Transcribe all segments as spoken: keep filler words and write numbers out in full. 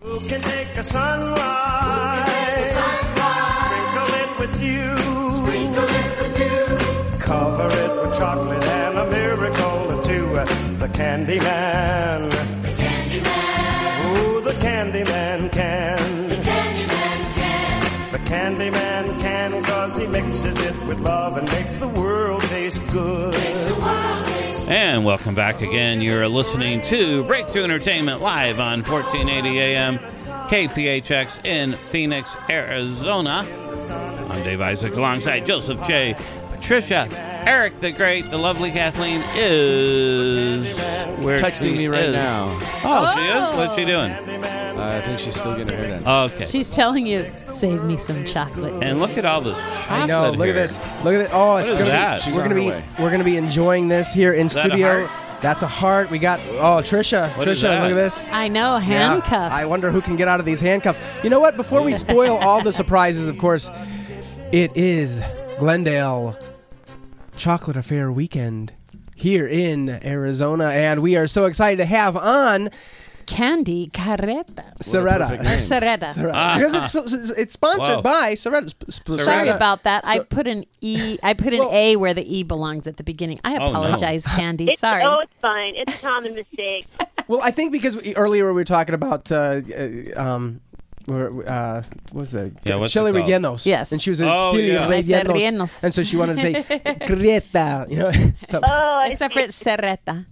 Who can take a sunrise, sprinkle it with you, sprinkle it with you, cover it with chocolate and a miracle or two. The Candy Man, the Candy Man, oh, the Candy Man can, the Candy Man can, the Candy Man can, cause he mixes it with love and makes the world taste good. Makes the world taste good. And welcome back again. You're listening to Breakthrough Entertainment live on fourteen eighty A M K P H X in Phoenix, Arizona. I'm Dave Isaac alongside Joseph J. Patricia, Eric the Great, the lovely Kathleen is where texting me right is. now. Oh, she is? What's she doing? Uh, I think she's still getting her hair done. Okay. She's telling you, save me some chocolate. And look at all this chocolate I know. Look here. at this. Look at it. Oh, it's What is gonna that? be, She's we're on gonna her be way. we're gonna be enjoying this here in that a studio. heart? That's a heart. We got oh Trisha. What is Trisha, that? look at this. I know, handcuffs. Yeah. I wonder who can get out of these handcuffs. You know what? Before we spoil all the surprises, of course, it is Glendale Chocolate Affair weekend here in Arizona, and we are so excited to have on Candy Carreta. Soretta. perfect Or name. Soretta. Soretta. Ah. Because it's it's sponsored Whoa. by Soretta. Sp- sp- Sorry Soretta. about that. I So- put an E. I put an Well- A where the E belongs at the beginning. I no. apologize, Candy. It's, Sorry. Oh, it's fine. It's a common mistake. Well, I think because we, earlier we were talking about uh, uh, um, we're, uh, what was it? Yeah, what's Chili it called? rellenos. Yes. And she was a Oh, chili yeah. I said rellenos. rellenos. And so she wanted to say Greta, you know. So, Oh, I Except see. for it's Serreta.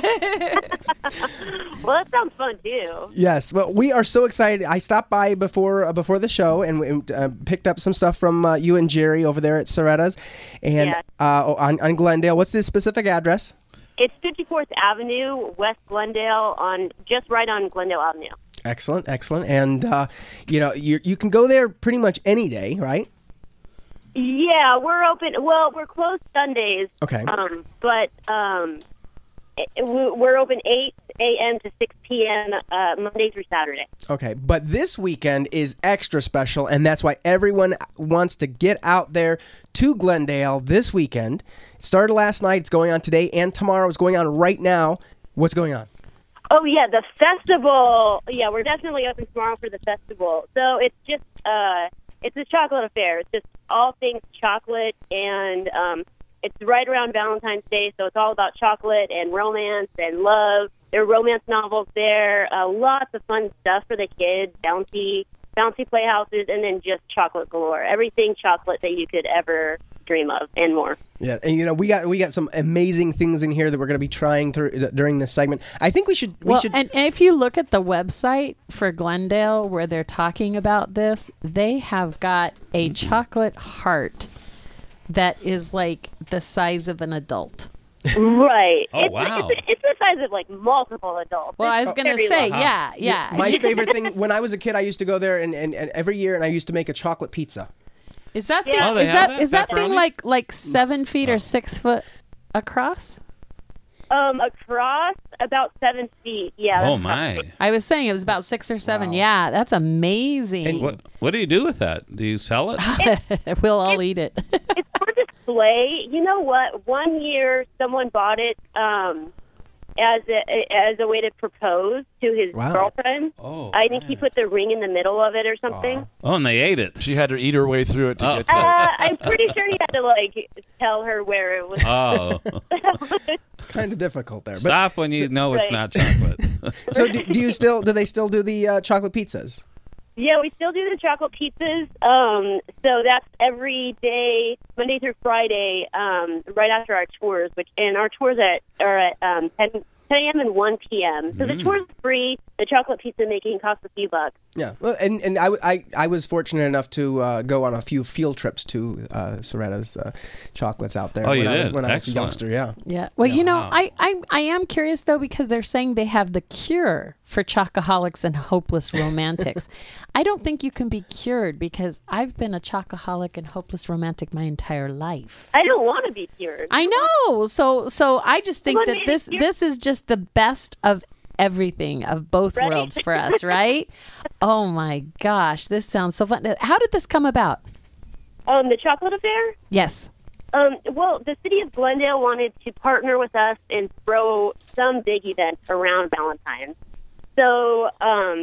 Well, that sounds fun too. yes. Well, we are so excited. I stopped by before uh, before the show and we, uh, picked up some stuff from uh, you and Jerry over there at Soretta's, and Yeah. uh, on, on Glendale. What's the specific address? It's fifty-fourth Avenue, West Glendale, on just right on Glendale Avenue. Excellent, excellent. And uh, you know, you you can go there pretty much any day, right? Yeah, we're open. Well, we're closed Sundays. Okay. Um, but um, it, we- we're open eight a.m. to six p.m. Uh, Monday through Saturday. Okay, but this weekend is extra special, and that's why everyone wants to get out there to Glendale this weekend. It started last night, it's going on today and tomorrow. It's going on right now. What's going on? Oh yeah, the festival. Yeah, we're definitely open tomorrow for the festival. So it's just uh, it's a chocolate affair. It's just all things chocolate, and um, it's right around Valentine's Day, so it's all about chocolate and romance and love. There are romance novels there, uh, lots of fun stuff for the kids, bouncy, bouncy playhouses, and then just chocolate galore. Everything chocolate that you could ever dream of, and more. Yeah, and you know we got we got some amazing things in here that we're going to be trying through during this segment. I think we should we Well, should and, and if you look at the website for Glendale where they're talking about this, they have got a chocolate heart that is like the size of an adult. Right. Oh, it's, wow. It's, it's the size of like multiple adults. Well, I It's was going to very say, large. yeah, yeah. My favorite thing when I was a kid, I used to go there and, and, and every year, and I used to make a chocolate pizza. Is that thing, Yeah. Oh, they is have that that? is that thing Pepperoni? like like seven feet or six foot across? Um, across about seven feet. Yeah. Oh, that's my. I was saying it was about six or seven. Wow. Yeah, that's amazing. And What, what do you do with that? Do you sell it? we'll all eat it. It's for display. You know what? One year, someone bought it um, as a as a way to propose to his Wow. girlfriend. Oh, I think he put the ring in the middle of it or something. Oh, and they ate it. She had to eat her way through it to Oh. get to it. Uh, I'm pretty sure he had to like tell her where it was. Oh, Kind of difficult there. But stop when you know it's Right. not chocolate. so do, do you still do they still do the uh, chocolate pizzas? Yeah, we still do the chocolate pizzas. Um, so that's every day, Monday through Friday, um, right after our tours. Which and our tours at are at um, ten a.m. and one p.m. So the tour is free. The chocolate pizza making costs a few bucks. Yeah, well, and and I, I, I was fortunate enough to uh, go on a few field trips to uh, Soretta's uh, chocolates out there. Oh, you when I was, did? when I was a Excellent. youngster. Yeah. Yeah. Well, you know, Wow. I, I I am curious though because they're saying they have the cure for chocoholics and hopeless romantics. I don't think you can be cured because I've been a chocoholic and hopeless romantic my entire life. I don't want to be cured. I know. So so I just think Someone that made this it cure. this is just the best of everything of both Right? worlds for us, right? Oh my gosh, this sounds so fun. How did this come about? Um, the chocolate affair. Yes. Um, well, the city of Glendale wanted to partner with us and throw some big event around Valentine's. So um,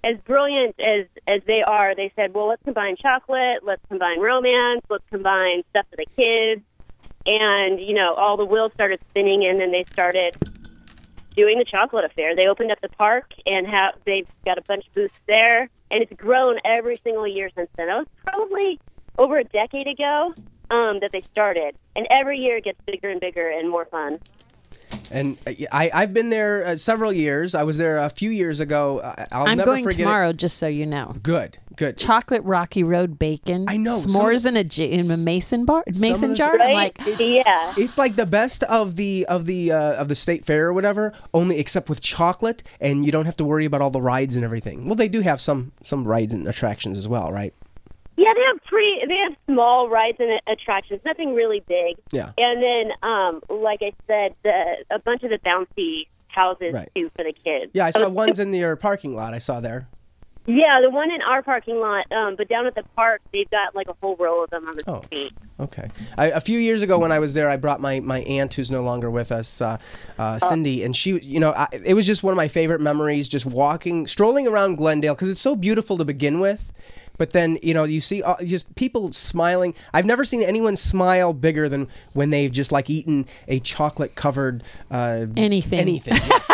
as brilliant as, as they are, they said, well, let's combine chocolate, let's combine romance, let's combine stuff for the kids. And, you know, all the wheels started spinning, and then they started doing the chocolate affair. They opened up the park, and have, they've got a bunch of booths there, and it's grown every single year since then. That was probably over a decade ago um, that they started. And every year it gets bigger and bigger and more fun. And I, I've been there uh, several years. I was there a few years ago. I- I'll I'm never going forget tomorrow, it. just so you know. Good, good. Chocolate Rocky Road bacon. I know, some S'mores of in a j- in a mason bar, of mason the- jar. I'm Right? like, yeah. It's like the best of the of the uh, of the state fair or whatever, only except with chocolate, and you don't have to worry about all the rides and everything. Well, they do have some some rides and attractions as well, right? Yeah, they have pretty. They have small rides and attractions, nothing really big. Yeah. And then, um, like I said, the, a bunch of the bouncy houses Right. too for the kids. Yeah, I So saw it's- ones in their parking lot. I saw there. Yeah, the one in our parking lot, um, but down at the park, they've got like a whole row of them on the Oh. street. Okay. I, a few years ago when I was there, I brought my, my aunt, who's no longer with us, uh, uh, Cindy, and she, you know, I, it was just one of my favorite memories, just walking, strolling around Glendale, because it's so beautiful to begin with. But then, you know, you see uh, just people smiling. I've never seen anyone smile bigger than when they've just like eaten a chocolate covered uh, Anything. Anything. Yes.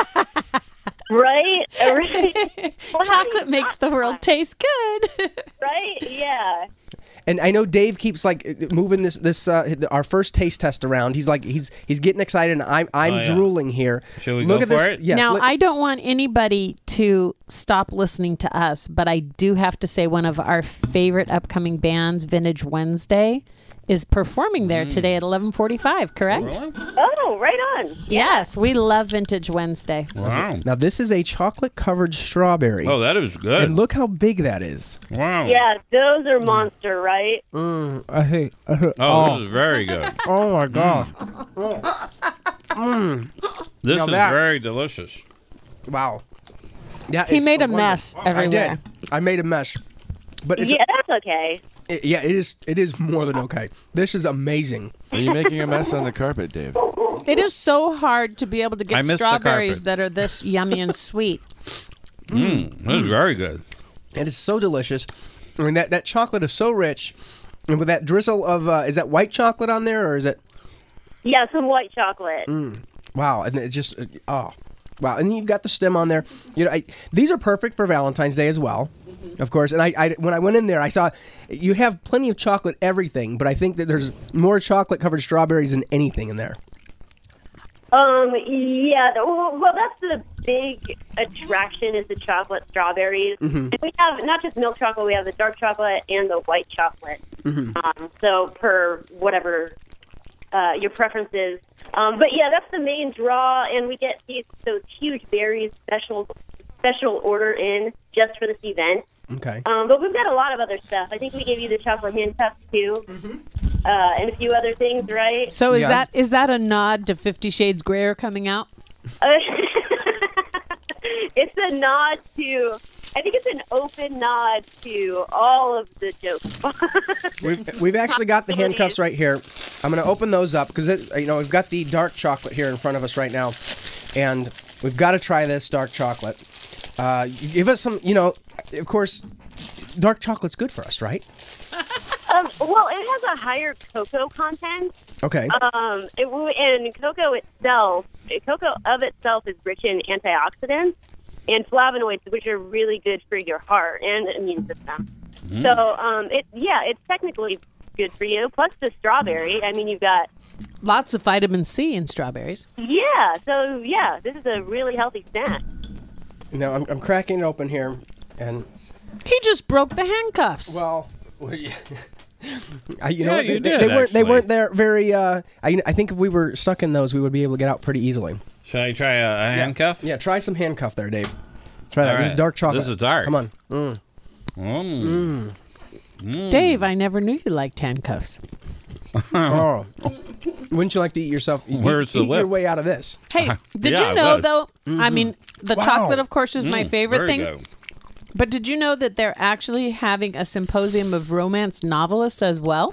Right? Right? Well, how do you chocolate makes the not world smile? taste good. Right? Yeah. And I know Dave keeps like moving this this uh, our first taste test around. He's like he's he's getting excited, and I'm I'm Oh, yeah. drooling here. Shall we look go at this? for it? Yes. now, look- I don't want anybody to stop listening to us, but I do have to say one of our favorite upcoming bands, Vintage Wednesday, is performing there today at eleven forty-five, correct? Really? Oh, right on. Yes, we love Vintage Wednesday. Wow. Now this is a chocolate covered strawberry. Oh, that is good. And look how big that is. Wow. Yeah, those are monster, right? Mm, I hate. I hate Oh, this is very good. oh my god! This Now is that- very delicious. Wow. Yeah, He it's made a wonderful. mess I everywhere. did. I made a mess. But it's Yeah, that's okay. it- yeah, it is. It is more than okay. This is amazing. Are you making a mess on the carpet, Dave? It is so hard to be able to I get missed the strawberries carpet. that are this yummy and sweet. Mm, this is very good. It is so delicious. I mean that that chocolate is so rich, and with that drizzle of uh, is that white chocolate on there or is it? Yeah, some white chocolate. Wow, and it just oh, wow, and you've got the stem on there. You know, I, these are perfect for Valentine's Day as well, of course. And I, I, when I went in there, I thought you have plenty of chocolate everything, but I think that there's more chocolate covered strawberries than anything in there. Um, yeah, well, well, that's the big attraction is the chocolate strawberries. And we have not just milk chocolate, we have the dark chocolate and the white chocolate. Um, so per whatever uh, your preference is. Um, but yeah, that's the main draw, and we get these those huge berries special special order in just for this event. Okay. Um, but we've got a lot of other stuff. I think we gave you the chocolate handcuffs too, uh, and a few other things, right? So is Yeah. that is that a nod to Fifty Shades Grayer coming out? It's a nod to. I think it's an open nod to all of the jokes. We've, we've actually got the handcuffs right here. I'm going to open those up because you know we've got the dark chocolate here in front of us right now, and we've got to try this dark chocolate. Uh, you give us some, you know, of course, dark chocolate's good for us, right? um, well, it has a higher cocoa content. Okay. Um, it, w- and cocoa itself, cocoa of itself is rich in antioxidants and flavonoids, which are really good for your heart and immune system. So, um, it yeah, it's technically good for you. Plus the strawberry. I mean, you've got Lots of vitamin C in strawberries. yeah. So yeah, this is a really healthy snack. Now I'm, I'm cracking it open here, and He just broke the handcuffs. well, well yeah. I, you know, Yeah, what, you they, did, they weren't. They actually. weren't there very. Uh, I, I think if we were stuck in those, we would be able to get out pretty easily. Shall I try a, a handcuff? Yeah, try some handcuff there, Dave. Try that. All This is right. dark chocolate. This is dark. Come on. Mm. Mm. Dave, I never knew you liked handcuffs. Oh. Wouldn't you like to eat yourself? Eat, Where's the eat your lip? way out of this. Hey, did Yeah, I you know would. though? I mean, the Wow. chocolate, of course, is my Mm, favorite very thing. good. But did you know that they're actually having a symposium of romance novelists as well?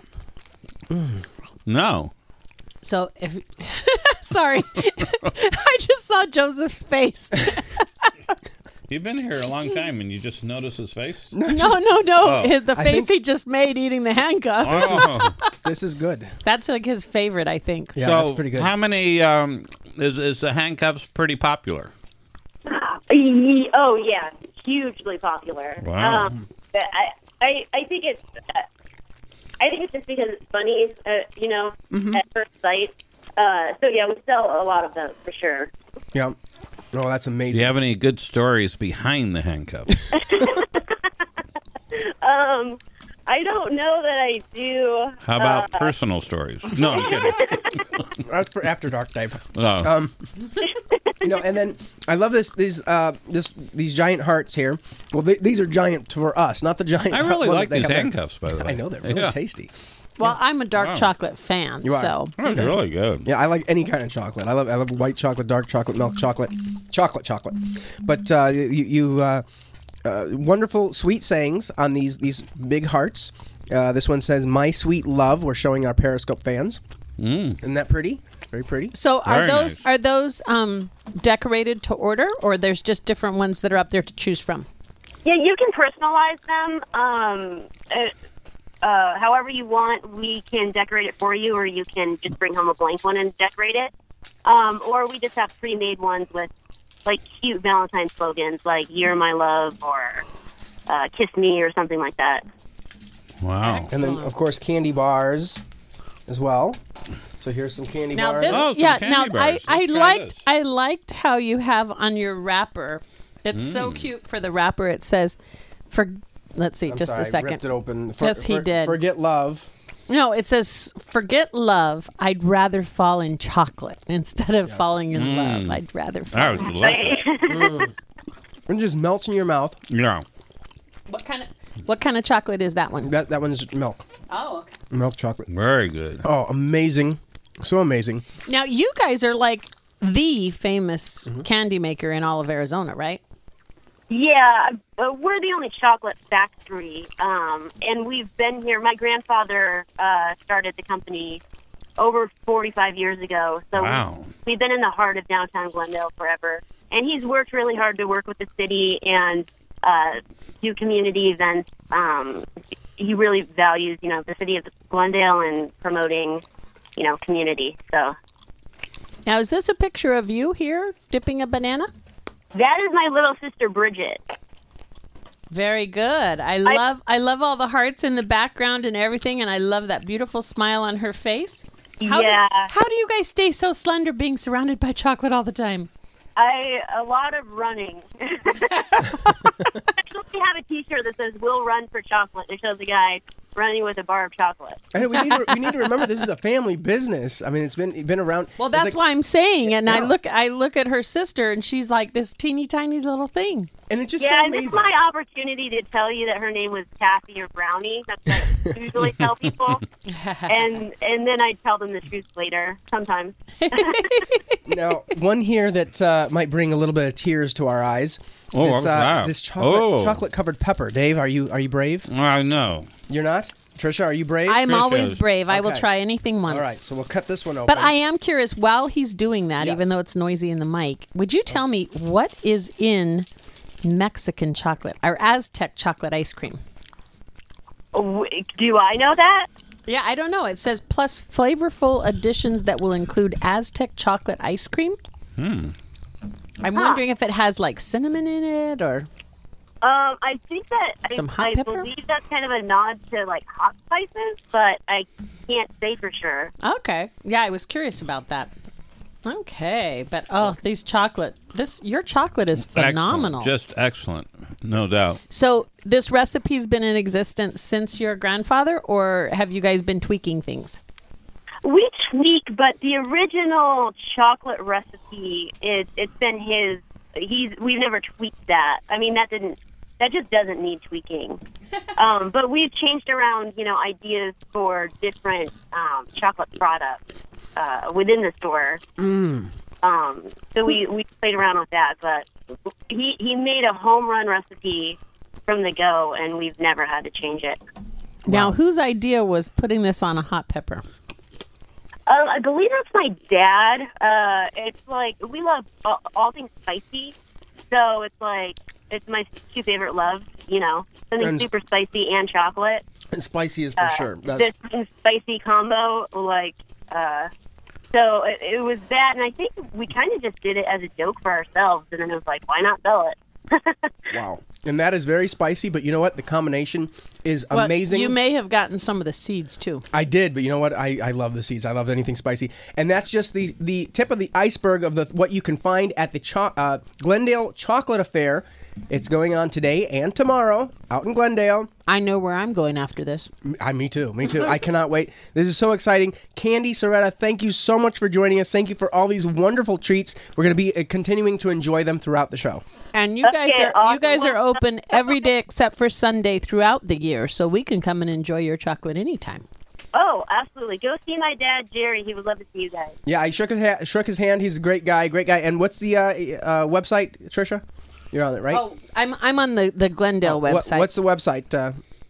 No. So if sorry, I just saw Joseph's face. You've been here a long time, and you just notice his face? No, no, no. Oh. The I face think- he just made eating the handcuff. Oh. This is good. That's like his favorite, I think. Yeah, so that's pretty good. How many, um, is, is the handcuffs pretty popular? Ye- Oh yeah, hugely popular. Wow. Um, but I, I, I think it's, uh, I think it's just because it's funny, uh, you know, Mm-hmm. at first sight. Uh, so yeah, we sell a lot of those for sure. Yeah. Oh, that's Do amazing. you have any good stories behind the handcuffs? Um, I don't know that I do. How about Uh, personal stories? No, I'm kidding. That's for After Dark, Dave. Oh. Um, you know, and then I love this these uh this these giant hearts here. Well, th- these are giant for us, not the giant. I really one that like they these have there. handcuffs, by the way. I know they're really Yeah. tasty. Well, I'm a dark Wow. chocolate fan, You are. so That's really good. Yeah, I like any kind of chocolate. I love I love white chocolate, dark chocolate, milk chocolate, chocolate chocolate. But uh, you, you uh, uh, wonderful sweet sayings on these these big hearts. Uh, this one says, "My sweet love." We're showing our Periscope fans. Mm. Isn't that pretty? Very pretty. So are Very those nice. are those um, decorated to order, or there's just different ones that are up there to choose from? Yeah, you can personalize them. Um, uh, uh, however you want, we can decorate it for you, or you can just bring home a blank one and decorate it. Um, or we just have pre-made ones with like cute Valentine slogans, like "You're my love" or uh, "Kiss me" or something like that. Wow. And then, of course, candy bars as well. So here's some candy Now bars. this, Oh, some yeah. candy Now bars. I, I Let's try liked this. I liked how you have on your wrapper. It's so Mm. cute for the wrapper. It says, "For." Let's see, I'm just sorry, a second. ripped it open. For, Yes, he for- did. Forget love. No, it says, "Forget love. I'd rather fall in chocolate instead of falling in Mm. love. I'd rather fall." That was in delicious. It just melts in your mouth. Yeah. What kind of what kind of chocolate is that one? That that one's milk. Oh, okay. Milk chocolate. Very good. Oh, amazing. So amazing. Now you guys are like the famous Mm-hmm. candy maker in all of Arizona, right? Yeah, uh, we're the only chocolate factory, um, and we've been here. My grandfather uh, started the company over forty-five years ago, so Wow. we, we've been in the heart of downtown Glendale forever. And he's worked really hard to work with the city and uh, do community events. Um, he really values, you know, the city of Glendale and promoting, you know, community. So Now, is this a picture of you here dipping a banana? that is my little sister Bridget. Very good. I love I love all the hearts in the background and everything, and I love that beautiful smile on her face. How Yeah. Do, how do you guys stay so slender being surrounded by chocolate all the time? I a lot of running. Actually, have a T-shirt that says "We'll run for chocolate." It shows a guy running with a bar of chocolate. And we need to, we need to remember this is a family business. I mean, it's been been around. Well, it's that's like- why I'm saying. And I Yeah. look I look at her sister, and she's like this teeny tiny little thing. And it's just Yeah, so and amazing. it's my opportunity to tell you that her name was Kathy or Brownie. That's what I usually tell people, and and then I tell them the truth later. Sometimes. Now, one here that uh, might bring a little bit of tears to our eyes. Oh, this, what's uh, that? this chocolate Oh. chocolate covered pepper. Dave, are you are you brave? I know. You're not. Trisha, are you brave? I'm Trish always is. brave. I will Okay. try anything once. All right, so we'll cut this one open. But I am curious, while he's doing that, Yes. even though it's noisy in the mic, would you tell me what is in Mexican chocolate or Aztec chocolate ice cream? W- Do I know that? Yeah, I don't know. It says plus flavorful additions that will include Aztec chocolate ice cream. Hmm. I'm Huh. wondering if it has like cinnamon in it or. Um, I think that Some I, hot I pepper? believe that's kind of a nod to like hot spices, but I can't say for sure. Okay. Yeah, I was curious about that. Okay, but oh, these chocolate. This your chocolate is phenomenal. Excellent. Just excellent. No doubt. So this recipe's been in existence since your grandfather, or have you guys been tweaking things? We tweak, but the original chocolate recipe is it's been his. He's we've never tweaked that. I mean that didn't that just doesn't need tweaking. um, but we've changed around, you know, ideas for different um, chocolate products uh, within the store. Mm. Um, so we, we played around with that, but he he made a home run recipe from the go, and we've never had to change it. Now, whose idea was putting this on a hot pepper? Uh, I believe that's my dad. Uh, it's like we love all, all things spicy, so it's like it's my two favorite loves. You know, something And- super spicy and chocolate. And spicy is for Uh, sure. That's, This and spicy combo, like, uh, so it, it was that, and I think we kind of just did it as a joke for ourselves, and then it was like, why not sell it? wow. And that is very spicy, but you know what? The combination is Well, amazing. you may have gotten some of the seeds too. I did, but you know what? I, I love the seeds. I love anything spicy, and that's just the the tip of the iceberg of the what you can find at the cho- uh, Glendale Chocolate Affair. It's going on today and tomorrow out in Glendale. I know where I'm going after this. I, me too. Me too. I cannot wait. This is so exciting. Candy Soretta, thank you so much for joining us. Thank you for all these wonderful treats. We're going to be uh, continuing to enjoy them throughout the show. And you guys Okay, are you awesome. guys are open every day except for Sunday throughout the year, so we can come and enjoy your chocolate anytime. Oh, absolutely. Go see my dad, Jerry. He would love to see you guys. Yeah, I shook his, ha- shook his hand. He's a great guy. Great guy. And what's the uh, uh, website, Trisha? You're on it, right? Oh, I'm I'm on the, the Glendale What- website. what's the website? Uh,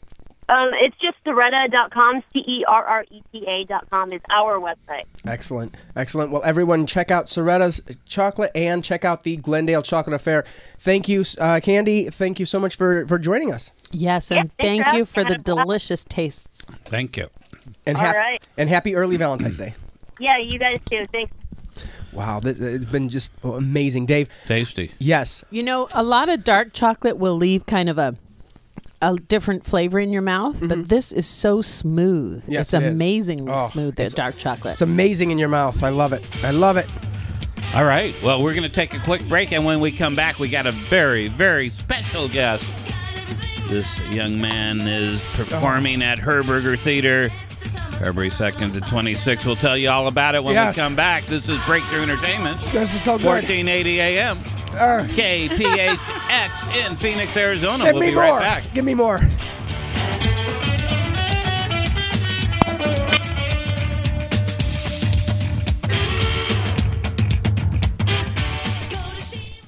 Um, it's just Soretta dot com, C E R R E T A dot com is our website. Excellent. Excellent. Well, everyone, check out Soretta's Chocolate and check out the Glendale Chocolate Affair. Thank you, uh, Candy. Thank you so much for, for joining us. Yes, and Yeah, thanks thank for you for having the me. delicious tastes. Thank you. And, All hap- right. and happy early Valentine's Day. Yeah, you guys too. Thanks. Wow, th- it's been just amazing. Dave, Tasty. yes. You know, a lot of dark chocolate will leave kind of a a different flavor in your mouth, but this is so smooth. Mm-hmm. Yes, it's it is. amazingly Oh, smooth, that it's- dark chocolate. It's amazing in your mouth. I love it. I love it. All right. Well, we're going to take a quick break, and when we come back, we got a very, very special guest. This young man is performing at Herberger Theater February second to twenty-sixth. We'll tell you all about it when Yes. we come back. This is Breakthrough Entertainment, This is so good. fourteen eighty A M, Uh, K P H X in Phoenix, Arizona. give We'll me be more. right back. Give me more.